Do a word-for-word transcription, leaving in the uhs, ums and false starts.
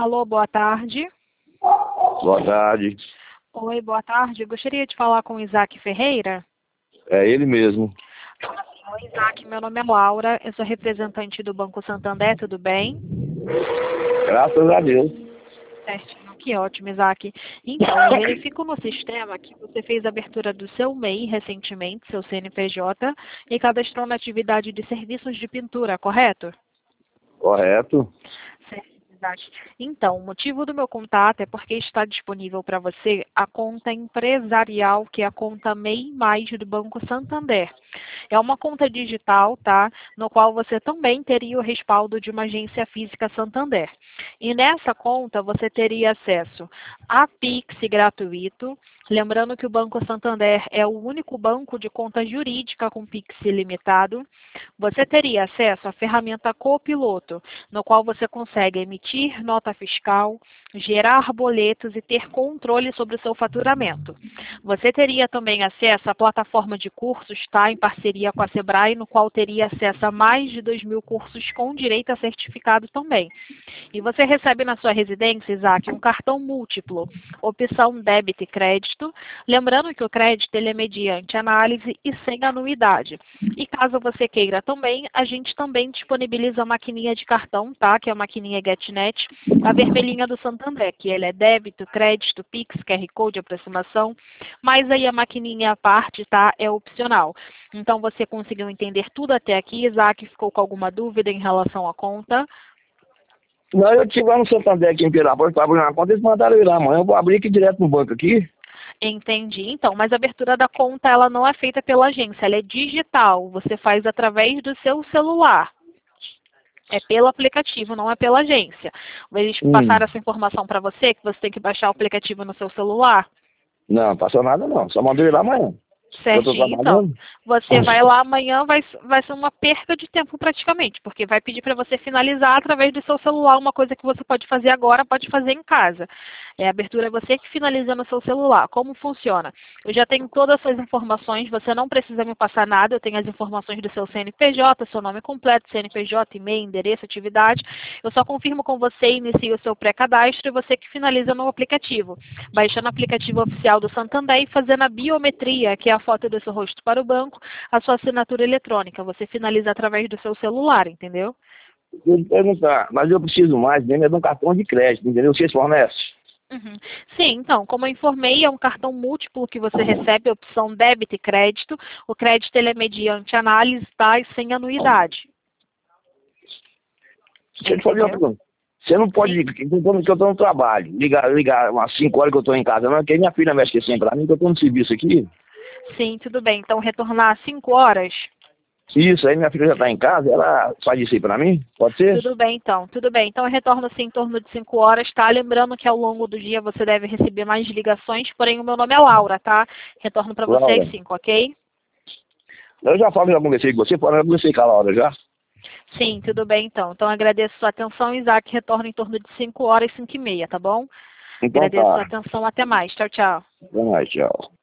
Alô, boa tarde. Boa tarde. Oi, boa tarde. Eu gostaria de falar com o Isaac Ferreira. É ele mesmo. Oi, Isaac, meu nome é Laura, eu sou representante do Banco Santander, tudo bem? Graças a Deus. Certinho, que ótimo, Isaac. Então, eu verifico no sistema que você fez a abertura do seu M E I recentemente, seu C N P J, e cadastrou na atividade de serviços de pintura, correto? Correto. Certo, Isaac. Então, o motivo do meu contato é porque está disponível para você a conta empresarial, que é a conta M E I Mais do Banco Santander. É uma conta digital, tá? No qual você também teria o respaldo de uma agência física Santander. E nessa conta você teria acesso a Pix gratuito. Lembrando que o Banco Santander é o único banco de conta jurídica com Pix ilimitado. Você teria acesso à ferramenta Copiloto, no qual você consegue emitir nota fiscal, gerar boletos e ter controle sobre o seu faturamento. Você teria também acesso à plataforma de cursos, tá, em parceria com a Sebrae, no qual teria acesso a mais de dois mil cursos com direito a certificado também. E você recebe na sua residência, Isaac, um cartão múltiplo, opção débito e crédito. Lembrando que o crédito ele é mediante análise e sem anuidade. E caso você queira também, a gente também disponibiliza a maquininha de cartão, tá? Que é a maquininha GetNet, a vermelhinha do Santander, que ele é débito, crédito, Pix, Q R Code, aproximação. Mas aí a maquininha à parte, tá? É opcional. Então você conseguiu entender tudo até aqui, Isaac? Ficou com alguma dúvida em relação à conta? Não, eu tive lá no Santander aqui em Pirapora, para abrir uma conta, eles mandaram eu ir lá amanhã. Eu vou abrir aqui direto no banco aqui. Entendi. Então, mas a abertura da conta ela não é feita pela agência, ela é digital. Você faz através do seu celular. É pelo aplicativo, não é pela agência. Eles Hum. passaram essa informação para você, que você tem que baixar o aplicativo no seu celular? Não, passou nada não. Só mandou eu ir lá amanhã. Eu tô Certinho, então. trabalhando. Você vai lá amanhã, vai, vai ser uma perca de tempo praticamente, porque vai pedir para você finalizar através do seu celular, uma coisa que você pode fazer agora, pode fazer em casa. É, a abertura é você que finaliza no seu celular. Como funciona? Eu já tenho todas as suas informações, você não precisa me passar nada, eu tenho as informações do seu C N P J, seu nome completo, C N P J, e-mail, endereço, atividade. Eu só confirmo com você e inicio o seu pré-cadastro e você que finaliza no aplicativo. Baixando o aplicativo oficial do Santander e fazendo a biometria, que é a foto do seu rosto para o banco, a sua assinatura eletrônica. Você finaliza através do seu celular, entendeu? Eu vou perguntar, mas eu preciso mais mesmo é de um cartão de crédito, entendeu? Vocês fornecem? Uhum. Sim, então, como eu informei, é um cartão múltiplo que você recebe, a opção débito e crédito. O crédito ele é mediante análise, tá? E sem anuidade. Deixa eu te fazer uma Entendeu? pergunta. Você não pode, Sim. que eu tô que eu tô no trabalho, ligar, ligar umas cinco horas que eu tô em casa, não, porque minha filha vai esquecer pra mim, que eu tô no serviço aqui. Sim, tudo bem. Então, retornar às cinco horas? Isso, aí minha filha já tá em casa, ela faz isso aí pra mim? Pode ser? Tudo bem, então. Tudo bem. Então, eu retorno assim em torno de cinco horas, tá? Lembrando que ao longo do dia você deve receber mais ligações, porém o meu nome é Laura, tá? Retorno para você Laura. às cinco, ok? Eu já falo que já conversei com você, porém eu conversei com a Laura já. Sim, tudo bem, então. Então, agradeço sua atenção. Isaac retorna em torno de cinco horas, cinco e meia, tá bom? Então Agradeço sua tá. atenção. Até mais. Tchau, tchau. Até mais, tchau.